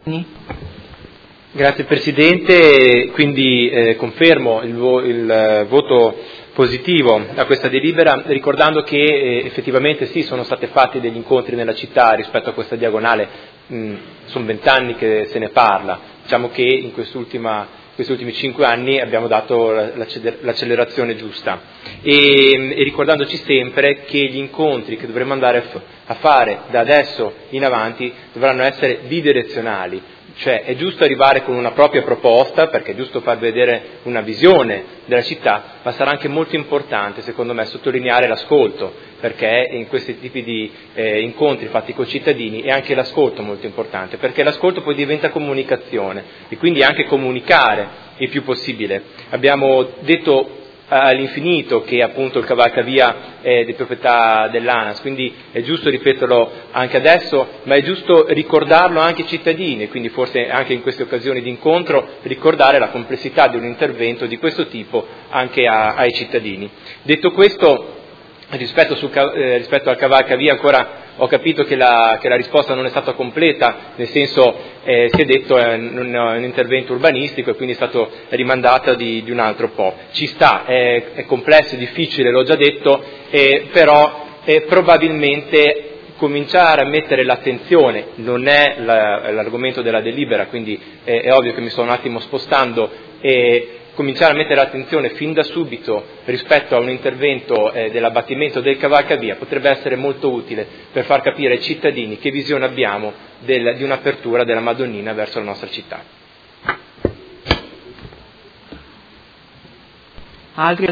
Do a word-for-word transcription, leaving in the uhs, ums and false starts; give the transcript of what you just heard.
Grazie Presidente, quindi eh, confermo il, vo- il eh, voto positivo a questa delibera, ricordando che eh, effettivamente sì, sono stati fatti degli incontri nella città rispetto a questa diagonale, mh, sono vent'anni che se ne parla, diciamo che in quest'ultima questi ultimi cinque anni abbiamo dato l'accelerazione giusta e, e ricordandoci sempre che gli incontri che dovremo andare a fare da adesso in avanti dovranno essere bidirezionali, cioè è giusto arrivare con una propria proposta perché è giusto far vedere una visione della città, ma sarà anche molto importante secondo me sottolineare l'ascolto, perché in questi tipi di eh, incontri fatti con i cittadini è anche l'ascolto molto importante, perché l'ascolto poi diventa comunicazione e quindi anche comunicare il più possibile. Abbiamo detto all'infinito che appunto il cavalcavia è di proprietà dell'ANAS, quindi è giusto ripeterlo anche adesso, ma è giusto ricordarlo anche ai cittadini, quindi forse anche in queste occasioni di incontro ricordare la complessità di un intervento di questo tipo anche a, ai cittadini. Detto questo, rispetto, sul, eh, rispetto al cavalcavia ancora ho capito che la, che la risposta non è stata completa, nel senso eh, si è detto è un, un intervento urbanistico e quindi è stato rimandata di, di un altro po'. Ci sta, è, è complesso, è difficile, l'ho già detto, eh, però eh, probabilmente cominciare a mettere l'attenzione, non è la, l'argomento della delibera, quindi eh, è ovvio che mi sto un attimo spostando, e cominciare a mettere l'attenzione fin da subito rispetto a un intervento eh, dell'abbattimento del cavalcavia potrebbe essere molto utile per far capire ai cittadini che visione abbiamo del, di un'apertura della Madonnina verso la nostra città. Altri